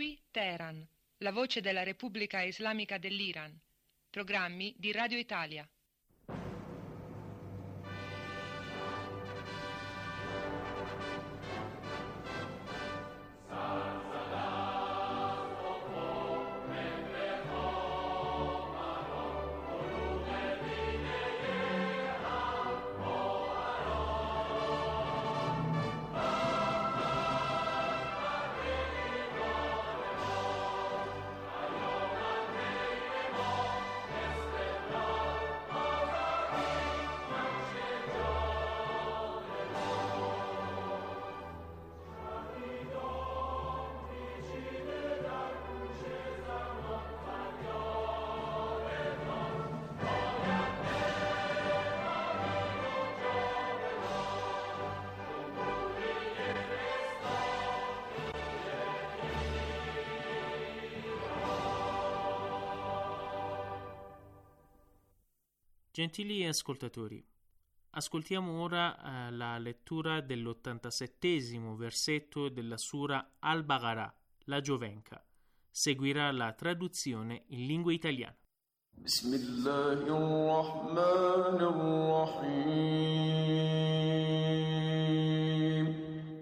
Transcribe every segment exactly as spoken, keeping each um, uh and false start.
Qui Teheran, la voce della Repubblica Islamica dell'Iran. Programmi di Radio Italia. Gentili ascoltatori, ascoltiamo ora eh, la lettura dell'ottantasettesimo versetto della Sura Al-Baqarah, la Giovenca. Seguirà la traduzione in lingua italiana. Bismillahirrahmanirrahim.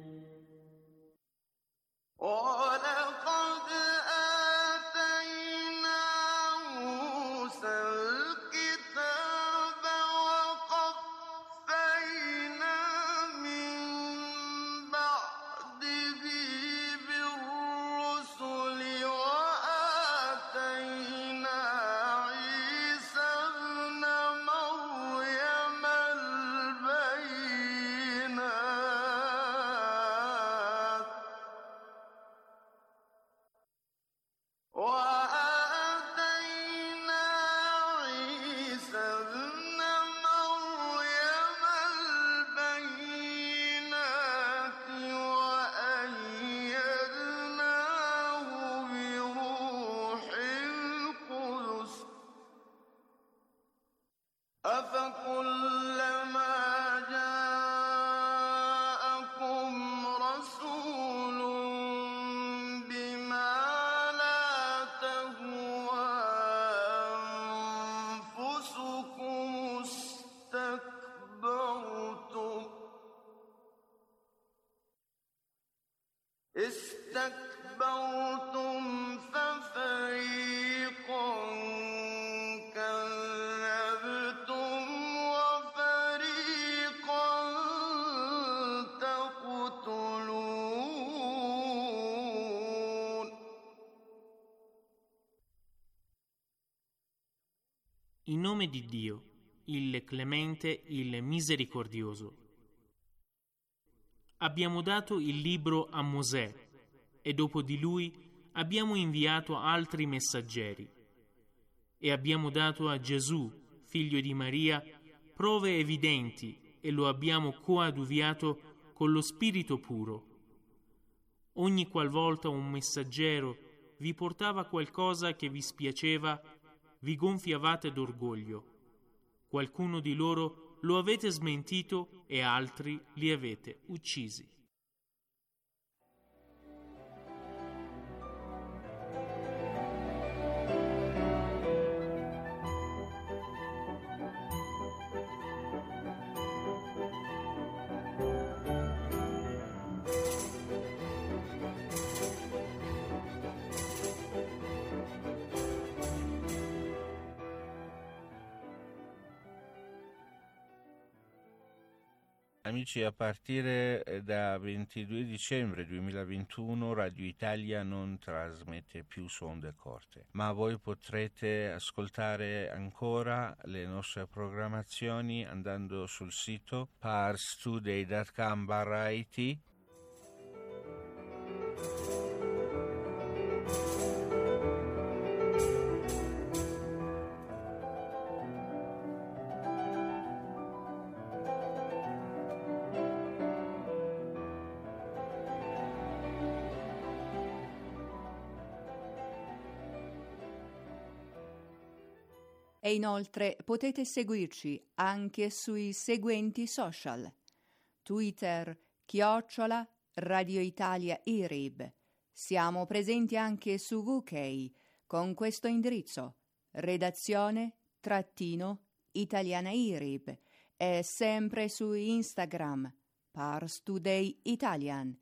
استكبرتم ففريقا كذبتم وفريقا تقتلون. In nome di Dio, il Clemente, il Misericordioso. Abbiamo dato il libro a Mosè e dopo di lui abbiamo inviato altri messaggeri e abbiamo dato a Gesù, figlio di Maria, prove evidenti e lo abbiamo coadiuviato con lo Spirito puro. Ogni qualvolta un messaggero vi portava qualcosa che vi spiaceva, vi gonfiavate d'orgoglio. Qualcuno di loro lo avete smentito e altri li avete uccisi. Amici, a partire da ventidue dicembre duemilaventuno Radio Italia non trasmette più su onde corte, ma voi potrete ascoltare ancora le nostre programmazioni andando sul sito parstoday punto com barra it. E inoltre potete seguirci anche sui seguenti social: Twitter, chiocciola Radio Italia I R I B, Siamo presenti anche su U K con questo indirizzo: redazione trattino italianairib, e sempre su Instagram Pars Today Italian.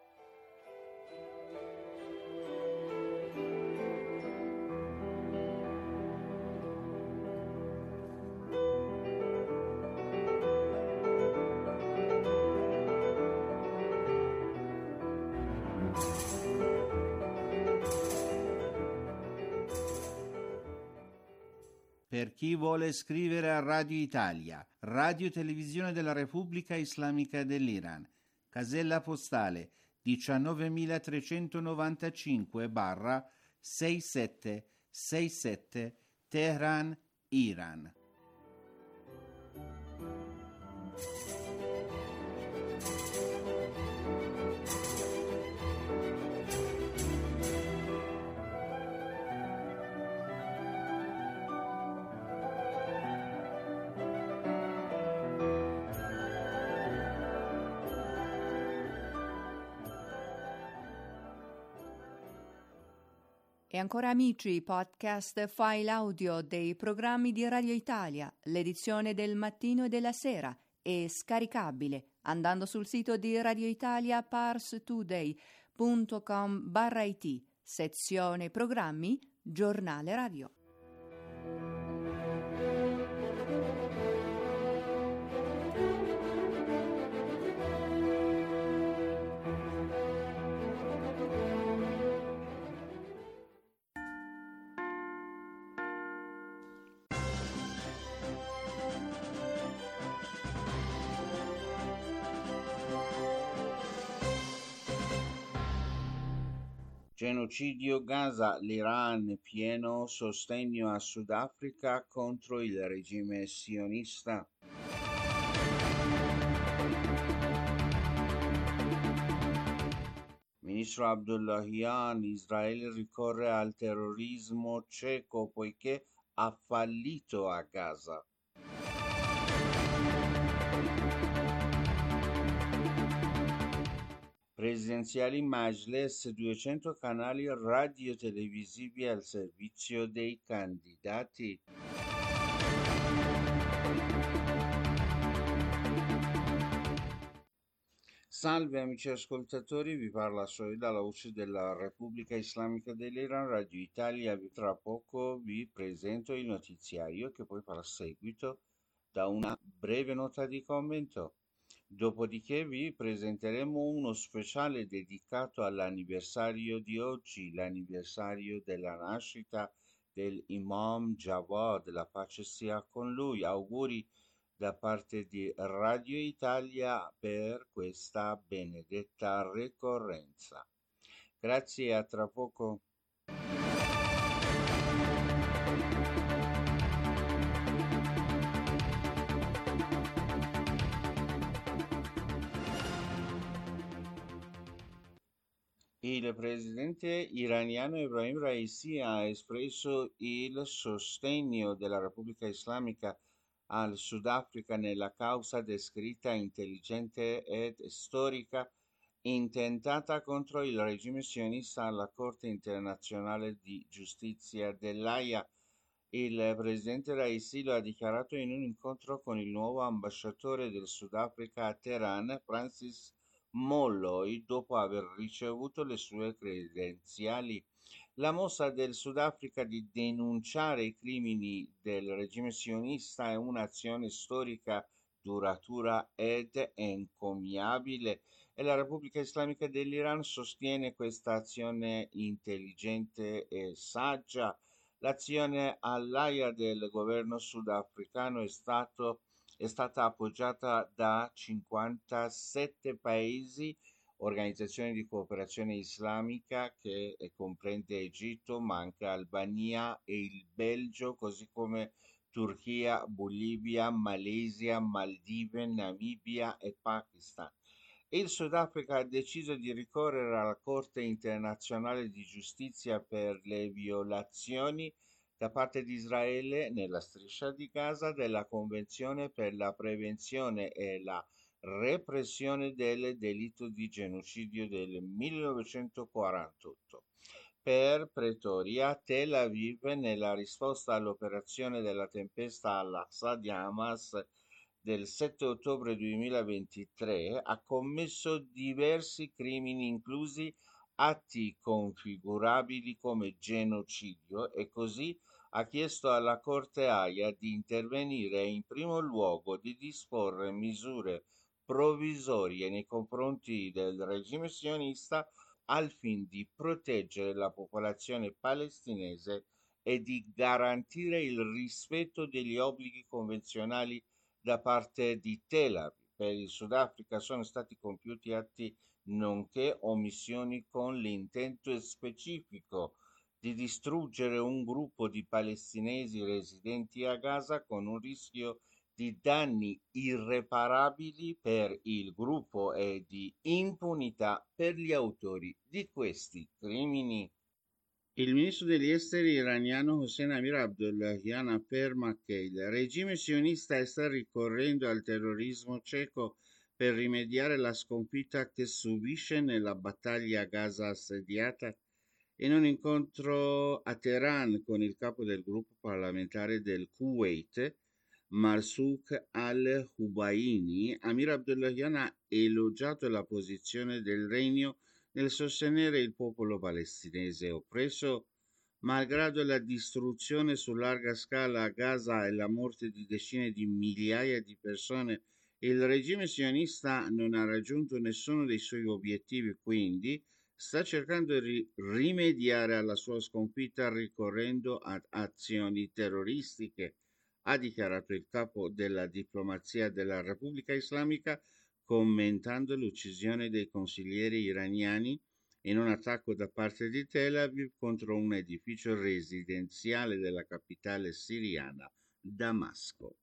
Per chi vuole scrivere a Radio Italia, Radio Televisione della Repubblica Islamica dell'Iran, casella postale diciannovemilatrecentonovantacinque sessantasette Teheran, Iran. E ancora amici, podcast file audio dei programmi di Radio Italia, l'edizione del mattino e della sera, è scaricabile andando sul sito di Radio Italia parstoday punto com barra it, sezione programmi, giornale radio. Genocidio Gaza, l'Iran pieno sostegno a Sudafrica contro il regime sionista. Ministro Abdullahian, Israele ricorre al terrorismo cieco poiché ha fallito a Gaza. Presidenziali Majlis, duecento canali radio-televisivi al servizio dei candidati. Salve amici ascoltatori, vi parla Soeda, la voce della Repubblica Islamica dell'Iran, Radio Italia. Tra poco vi presento il notiziario che poi farà seguito da una breve nota di commento. Dopodiché vi presenteremo uno speciale dedicato all'anniversario di oggi, l'anniversario della nascita dell'Imam Jawad, la pace sia con lui. Auguri da parte di Radio Italia per questa benedetta ricorrenza. Grazie e a tra poco. Il presidente iraniano Ebrahim Raisi ha espresso il sostegno della Repubblica Islamica al Sudafrica nella causa descritta intelligente ed storica intentata contro il regime sionista alla Corte internazionale di giustizia dell'Aia. Il presidente Raisi lo ha dichiarato in un incontro con il nuovo ambasciatore del Sudafrica a Teheran, Francis Molloy, dopo aver ricevuto le sue credenziali. La mossa del Sudafrica di denunciare i crimini del regime sionista è un'azione storica duratura ed encomiabile e la Repubblica Islamica dell'Iran sostiene questa azione intelligente e saggia. L'azione all'Aia del governo sudafricano è stato è stata appoggiata da cinquantasette paesi, organizzazioni di cooperazione islamica che comprende Egitto, ma anche Albania e il Belgio, così come Turchia, Bolivia, Malesia, Maldive, Namibia e Pakistan. Il Sudafrica ha deciso di ricorrere alla Corte internazionale di giustizia per le violazioni da parte di Israele nella striscia di Gaza della Convenzione per la prevenzione e la repressione del delitto di genocidio del millenovecentoquarantotto. Per Pretoria, Tel Aviv, nella risposta all'operazione della tempesta al-Aqsa di Hamas del sette ottobre duemilaventitré, ha commesso diversi crimini, inclusi atti configurabili come genocidio, e così ha chiesto alla Corte Haia di intervenire e in primo luogo di disporre misure provvisorie nei confronti del regime sionista al fine di proteggere la popolazione palestinese e di garantire il rispetto degli obblighi convenzionali da parte di Tel Aviv. Per il Sudafrica sono stati compiuti atti nonché omissioni con l'intento specifico di distruggere un gruppo di palestinesi residenti a Gaza, con un rischio di danni irreparabili per il gruppo e di impunità per gli autori di questi crimini. Il ministro degli esteri iraniano Hossein Amir Abdollahian afferma che il regime sionista sta ricorrendo al terrorismo cieco per rimediare alla sconfitta che subisce nella battaglia a Gaza assediata. In un incontro a Teheran con il capo del gruppo parlamentare del Kuwait, Marzouk al-Hubaini, Amir Abdollahian ha elogiato la posizione del regno nel sostenere il popolo palestinese oppresso. Malgrado la distruzione su larga scala a Gaza e la morte di decine di migliaia di persone, il regime sionista non ha raggiunto nessuno dei suoi obiettivi, quindi sta cercando di rimediare alla sua sconfitta ricorrendo ad azioni terroristiche, ha dichiarato il capo della diplomazia della Repubblica Islamica, commentando l'uccisione dei consiglieri iraniani in un attacco da parte di Tel Aviv contro un edificio residenziale della capitale siriana, Damasco.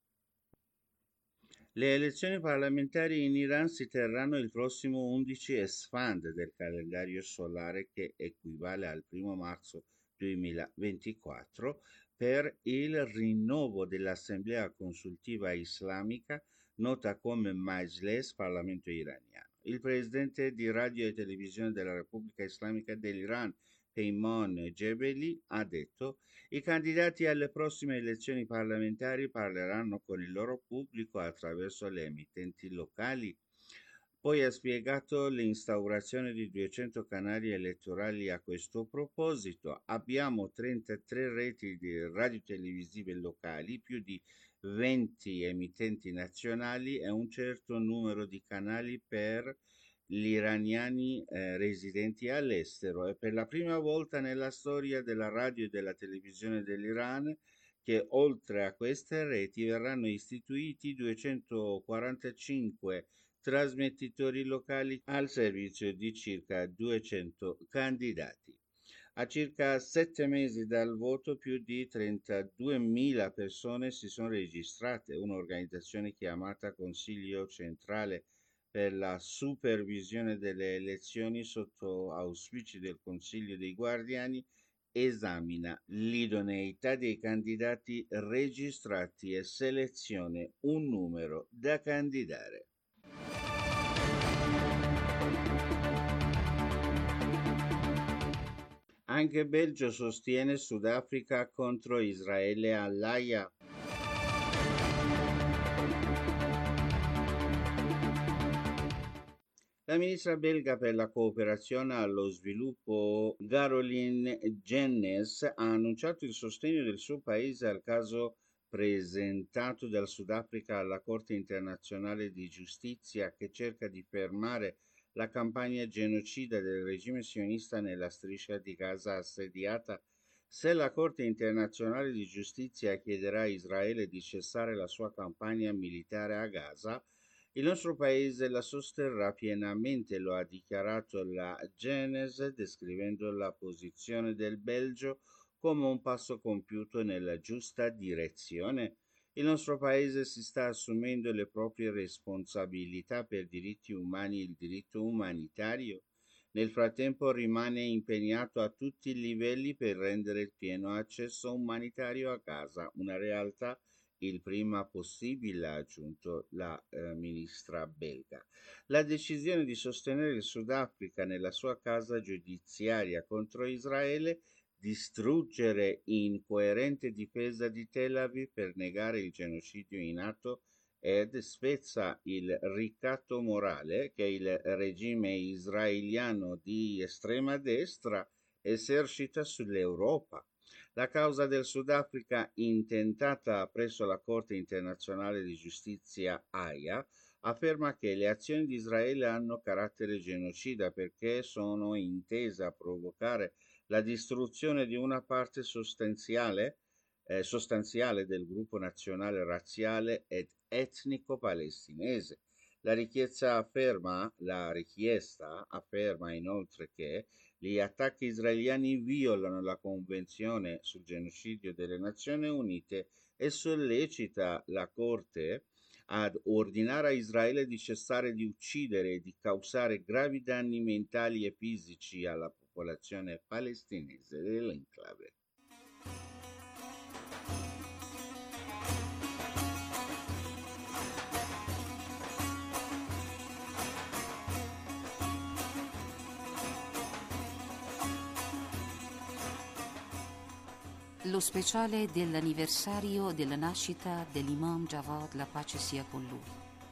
Le elezioni parlamentari in Iran si terranno il prossimo undici Esfand del calendario solare, che equivale al primo marzo duemilaventiquattro, per il rinnovo dell'Assemblea Consultiva Islamica, nota come Majles, Parlamento iraniano. Il presidente di Radio e Televisione della Repubblica Islamica dell'Iran, Peyman Gebeli, ha detto: i candidati alle prossime elezioni parlamentari parleranno con il loro pubblico attraverso le emittenti locali. Poi ha spiegato l'instaurazione di duecento canali elettorali a questo proposito. Abbiamo trentatré reti di radiotelevisive locali, più di venti emittenti nazionali e un certo numero di canali per gli iraniani eh, residenti all'estero. È per la prima volta nella storia della radio e della televisione dell'Iran che oltre a queste reti verranno istituiti duecentoquarantacinque trasmettitori locali al servizio di circa duecento candidati. A circa sette mesi dal voto, più di trentaduemila persone si sono registrate. Un'organizzazione chiamata Consiglio Centrale per la Supervisione delle Elezioni, sotto auspici del Consiglio dei Guardiani, esamina l'idoneità dei candidati registrati e seleziona un numero da candidare. Anche Belgio sostiene Sudafrica contro Israele all'Aia. La ministra belga per la cooperazione allo sviluppo, Caroline Jennes, ha annunciato il sostegno del suo paese al caso presentato dal Sudafrica alla Corte internazionale di giustizia, che cerca di fermare la campagna genocida del regime sionista nella striscia di Gaza assediata. Se la Corte internazionale di giustizia chiederà a Israele di cessare la sua campagna militare a Gaza, il nostro paese la sosterrà pienamente, lo ha dichiarato la Jennes, descrivendo la posizione del Belgio come un passo compiuto nella giusta direzione. Il nostro paese si sta assumendo le proprie responsabilità per diritti umani e il diritto umanitario. Nel frattempo rimane impegnato a tutti i livelli per rendere il pieno accesso umanitario a Gaza una realtà il prima possibile, ha aggiunto la eh, ministra belga. La decisione di sostenere il Sudafrica nella sua causa giudiziaria contro Israele, distruggere in coerente difesa di Tel Aviv per negare il genocidio in atto ed spezza il ricatto morale che il regime israeliano di estrema destra esercita sull'Europa. La causa del Sudafrica, intentata presso la Corte internazionale di giustizia Haia, afferma che le azioni di Israele hanno carattere genocida perché sono intese a provocare la distruzione di una parte sostanziale, eh, sostanziale del gruppo nazionale razziale ed etnico palestinese. La richiesta afferma, la richiesta afferma inoltre che gli attacchi israeliani violano la Convenzione sul genocidio delle Nazioni Unite e sollecita la Corte ad ordinare a Israele di cessare di uccidere e di causare gravi danni mentali e fisici alla popolazione palestinese dell'enclave. Lo speciale dell'anniversario della nascita dell'Imam Javad, la pace sia con lui.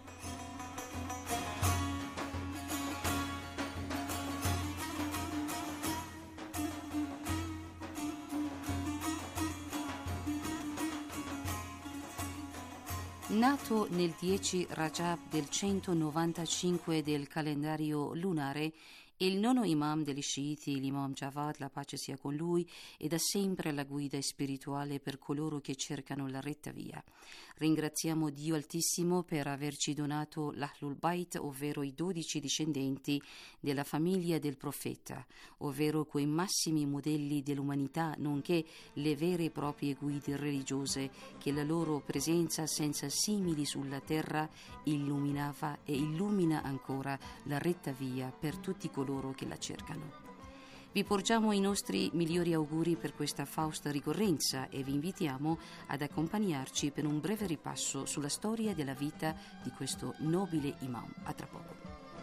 Nato nel dieci Rajab del centonovantacinque del calendario lunare, il nono imam degli sciiti, l'Imam Javad, la pace sia con lui, è da sempre la guida spirituale per coloro che cercano la retta via. Ringraziamo Dio Altissimo per averci donato l'Ahlul Bayt, ovvero i dodici discendenti della famiglia del profeta, ovvero quei massimi modelli dell'umanità, nonché le vere e proprie guide religiose che la loro presenza senza simili sulla terra illuminava e illumina ancora la retta via per tutti coloro che la cercano. Vi porgiamo i nostri migliori auguri per questa fausta ricorrenza e vi invitiamo ad accompagnarci per un breve ripasso sulla storia della vita di questo nobile imam. A tra poco.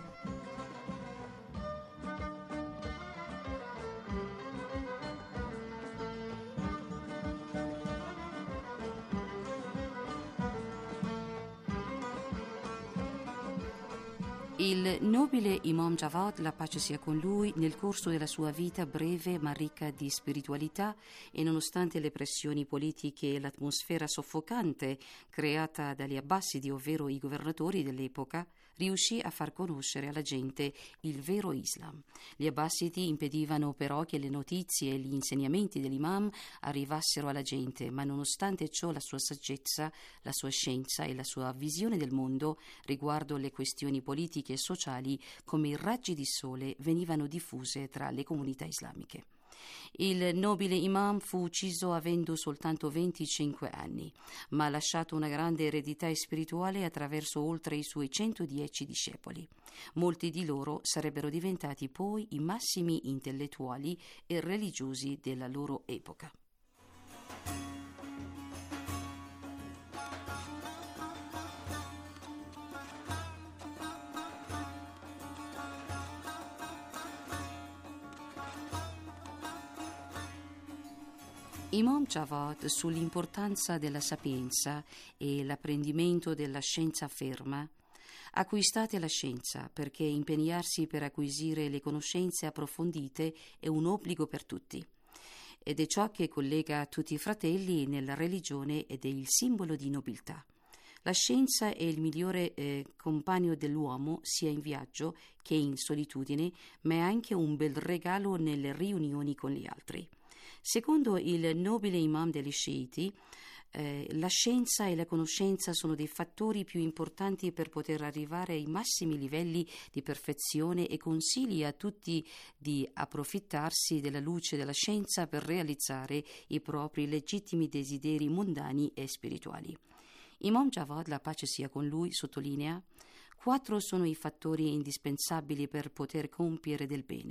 Il nobile Imam Javad, la pace sia con lui, nel corso della sua vita breve ma ricca di spiritualità e nonostante le pressioni politiche e l'atmosfera soffocante creata dagli Abbasidi, ovvero i governatori dell'epoca, riuscì a far conoscere alla gente il vero Islam. Gli Abbasidi impedivano però che le notizie e gli insegnamenti dell'imam arrivassero alla gente, ma nonostante ciò la sua saggezza, la sua scienza e la sua visione del mondo riguardo le questioni politiche e sociali come i raggi di sole venivano diffuse tra le comunità islamiche. Il nobile imam fu ucciso avendo soltanto venticinque anni, ma ha lasciato una grande eredità spirituale attraverso oltre i suoi centodieci discepoli. Molti di loro sarebbero diventati poi i massimi intellettuali e religiosi della loro epoca. Imam Javad sull'importanza della sapienza e l'apprendimento della scienza ferma. Acquistate la scienza perché impegnarsi per acquisire le conoscenze approfondite è un obbligo per tutti. Ed è ciò che collega tutti i fratelli nella religione ed è il simbolo di nobiltà. La scienza è il migliore eh, compagno dell'uomo sia in viaggio che in solitudine, ma è anche un bel regalo nelle riunioni con gli altri. Secondo il nobile imam degli sciiti, eh, la scienza e la conoscenza sono dei fattori più importanti per poter arrivare ai massimi livelli di perfezione e consiglia a tutti di approfittarsi della luce della scienza per realizzare i propri legittimi desideri mondani e spirituali. Imam Javad, la pace sia con lui, sottolinea: quattro sono i fattori indispensabili per poter compiere del bene.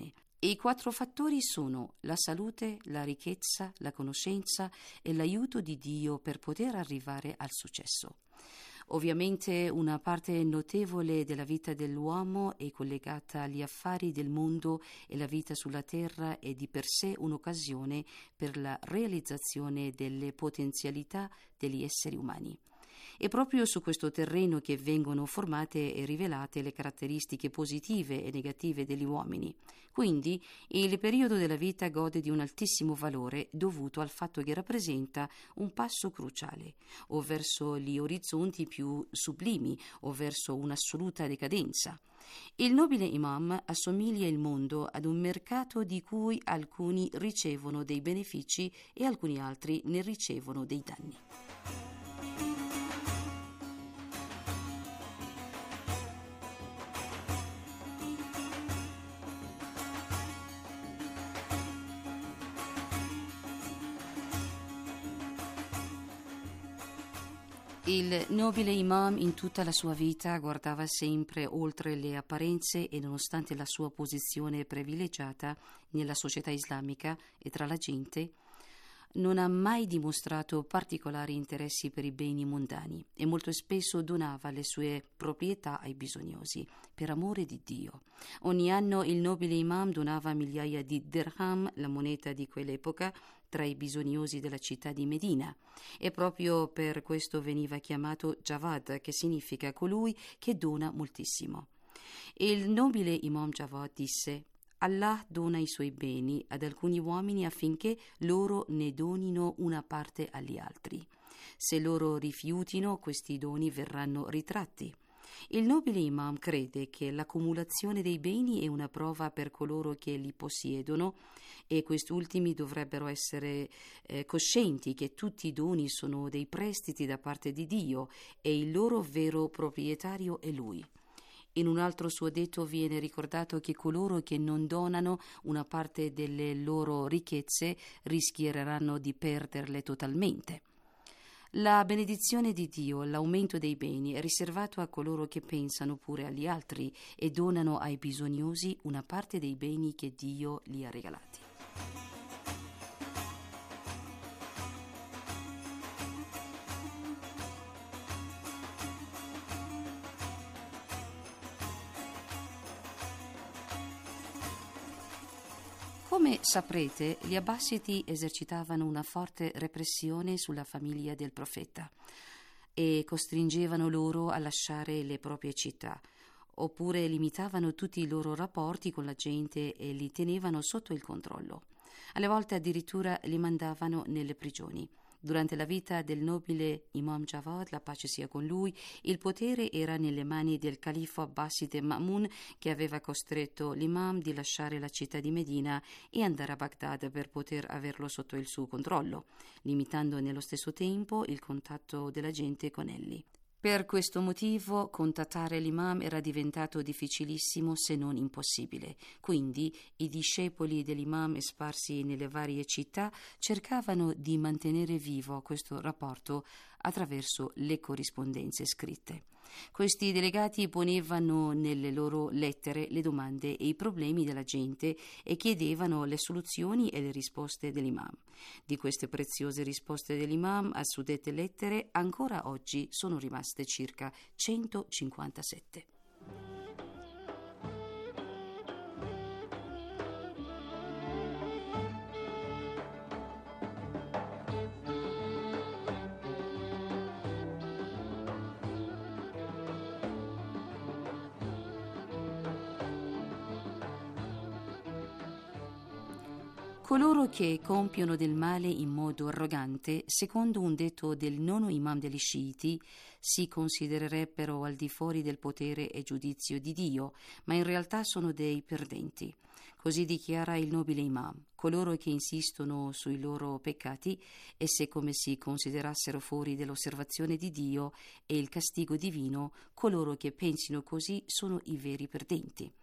E i quattro fattori sono la salute, la ricchezza, la conoscenza e l'aiuto di Dio per poter arrivare al successo. Ovviamente una parte notevole della vita dell'uomo è collegata agli affari del mondo e la vita sulla terra è di per sé un'occasione per la realizzazione delle potenzialità degli esseri umani. È proprio su questo terreno che vengono formate e rivelate le caratteristiche positive e negative degli uomini. Quindi il periodo della vita gode di un altissimo valore dovuto al fatto che rappresenta un passo cruciale, o verso gli orizzonti più sublimi, o verso un'assoluta decadenza. Il nobile imam assomiglia il mondo ad un mercato di cui alcuni ricevono dei benefici e alcuni altri ne ricevono dei danni. Il nobile imam in tutta la sua vita guardava sempre oltre le apparenze e nonostante la sua posizione privilegiata nella società islamica e tra la gente, non ha mai dimostrato particolari interessi per i beni mondani e molto spesso donava le sue proprietà ai bisognosi, per amore di Dio. Ogni anno il nobile imam donava migliaia di dirham, la moneta di quell'epoca, tra i bisognosi della città di Medina, e proprio per questo veniva chiamato Jawad, che significa colui che dona moltissimo. Il nobile imam Jawad disse: Allah dona i suoi beni ad alcuni uomini affinché loro ne donino una parte agli altri. Se loro rifiutino, questi doni verranno ritratti. Il nobile imam crede che l'accumulazione dei beni è una prova per coloro che li possiedono e quest'ultimi dovrebbero essere eh, coscienti che tutti i doni sono dei prestiti da parte di Dio e il loro vero proprietario è Lui. In un altro suo detto viene ricordato che coloro che non donano una parte delle loro ricchezze rischieranno di perderle totalmente. La benedizione di Dio, l'aumento dei beni, è riservato a coloro che pensano pure agli altri e donano ai bisognosi una parte dei beni che Dio gli ha regalati. Come saprete, gli Abbasidi esercitavano una forte repressione sulla famiglia del profeta e costringevano loro a lasciare le proprie città, oppure limitavano tutti i loro rapporti con la gente e li tenevano sotto il controllo. Alle volte addirittura li mandavano nelle prigioni. Durante la vita del nobile Imam Jawad, la pace sia con lui, il potere era nelle mani del califfo Abbaside Ma'mun, che aveva costretto l'imam di lasciare la città di Medina e andare a Baghdad per poter averlo sotto il suo controllo, limitando nello stesso tempo il contatto della gente con egli. Per questo motivo contattare l'imam era diventato difficilissimo se non impossibile. Quindi i discepoli dell'imam sparsi nelle varie città cercavano di mantenere vivo questo rapporto attraverso le corrispondenze scritte. Questi delegati ponevano nelle loro lettere le domande e i problemi della gente e chiedevano le soluzioni e le risposte dell'imam. Di queste preziose risposte dell'imam a suddette lettere ancora oggi sono rimaste circa centocinquantasette. Coloro che compiono del male in modo arrogante, secondo un detto del nono imam degli sciiti, si considererebbero al di fuori del potere e giudizio di Dio, ma in realtà sono dei perdenti. Così dichiara il nobile imam: coloro che insistono sui loro peccati, esse come si considerassero fuori dell'osservazione di Dio e il castigo divino, coloro che pensino così sono i veri perdenti.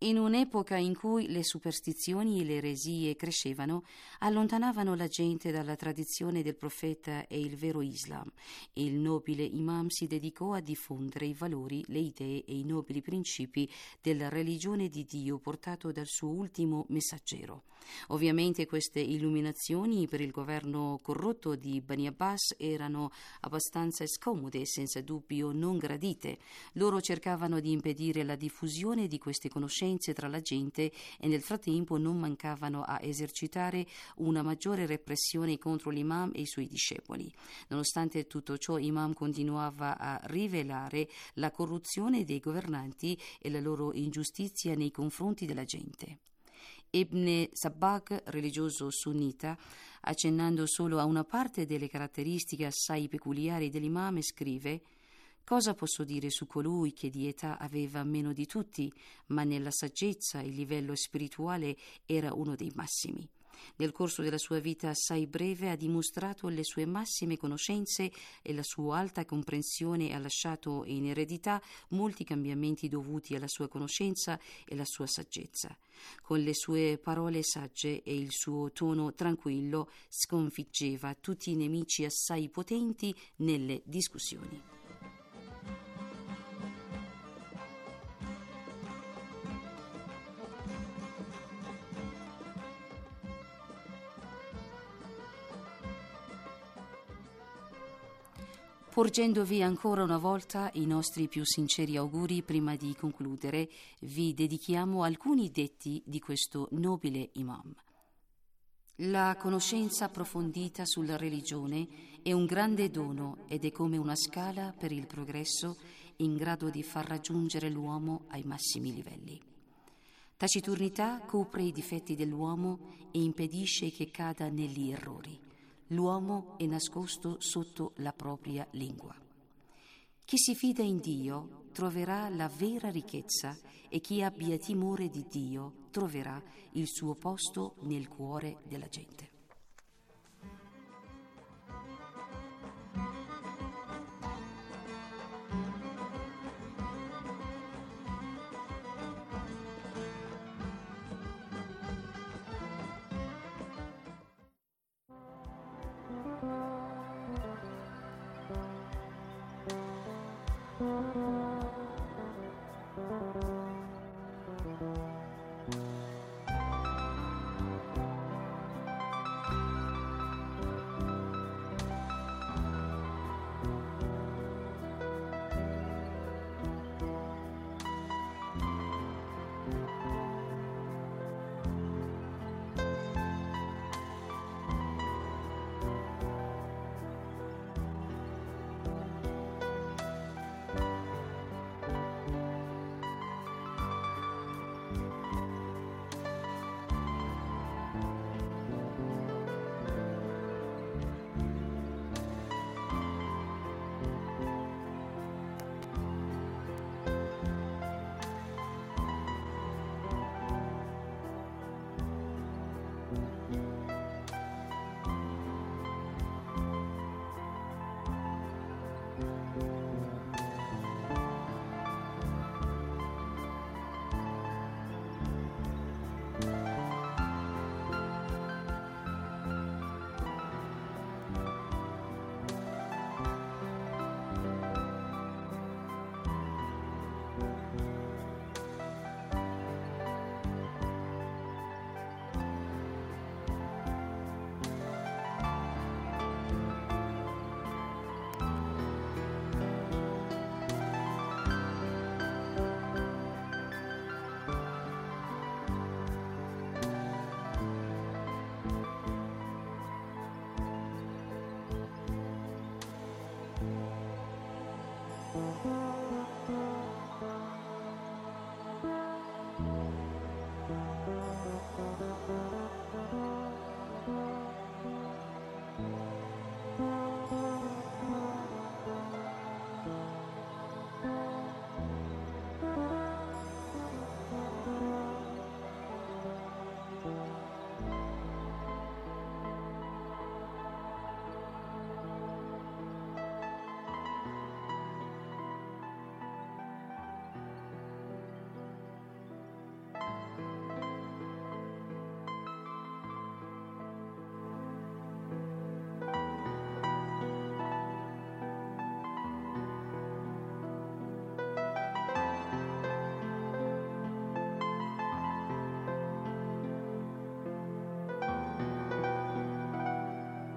In un'epoca in cui le superstizioni e le eresie crescevano, allontanavano la gente dalla tradizione del profeta e il vero Islam, il nobile imam si dedicò a diffondere i valori, le idee e i nobili principi della religione di Dio portato dal suo ultimo messaggero. Ovviamente queste illuminazioni per il governo corrotto di Bani Abbas erano abbastanza scomode e senza dubbio non gradite. Loro cercavano di impedire la diffusione di queste conoscenze tra la gente e nel frattempo non mancavano a esercitare una maggiore repressione contro l'imam e i suoi discepoli. Nonostante tutto ciò, Imam continuava a rivelare la corruzione dei governanti e la loro ingiustizia nei confronti della gente. Ibn Sabbagh, religioso sunnita, accennando solo a una parte delle caratteristiche assai peculiari dell'imam, scrive: «Cosa posso dire su colui che di età aveva meno di tutti, ma nella saggezza il livello spirituale era uno dei massimi? Nel corso della sua vita assai breve ha dimostrato le sue massime conoscenze e la sua alta comprensione e ha lasciato in eredità molti cambiamenti dovuti alla sua conoscenza e alla sua saggezza. Con le sue parole sagge e il suo tono tranquillo sconfiggeva tutti i nemici assai potenti nelle discussioni». Porgendovi ancora una volta i nostri più sinceri auguri, prima di concludere vi dedichiamo alcuni detti di questo nobile imam. La conoscenza approfondita sulla religione è un grande dono ed è come una scala per il progresso in grado di far raggiungere l'uomo ai massimi livelli. Taciturnità copre i difetti dell'uomo e impedisce che cada negli errori. L'uomo è nascosto sotto la propria lingua. Chi si fida in Dio troverà la vera ricchezza e chi abbia timore di Dio troverà il suo posto nel cuore della gente.